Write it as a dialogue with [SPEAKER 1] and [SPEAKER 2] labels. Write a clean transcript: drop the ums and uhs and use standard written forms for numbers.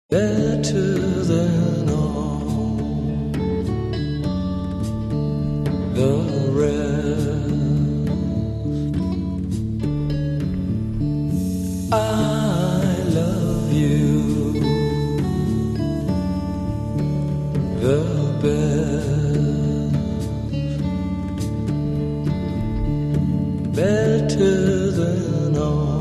[SPEAKER 1] better than all the rest. I love you the best, better than all